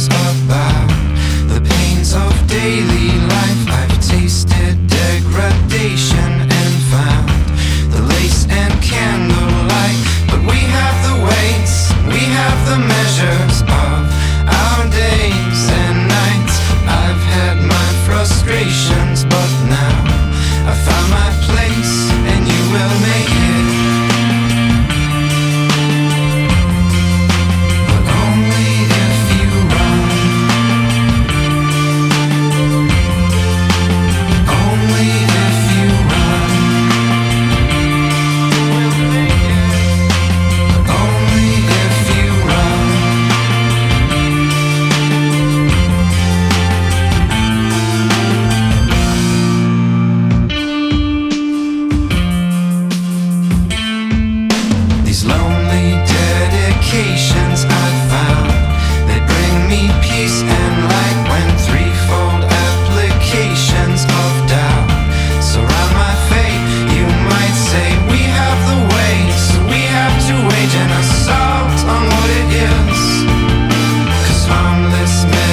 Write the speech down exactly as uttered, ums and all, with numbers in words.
songs about the pains of daily life. I've tasted degradation and found the lace and candlelight. But we have the weights, we have the measures of our days and nights. I've had my frustrations, but now I found my place, and you will make it. But only if you run. Only if you run. We'll make it. But only if you run. These lonely dedications I found, they bring me peace and light when threefold applications of doubt surround my fate. You might say we have the way, so we have to wage an assault on what it is. 'Cause harmless men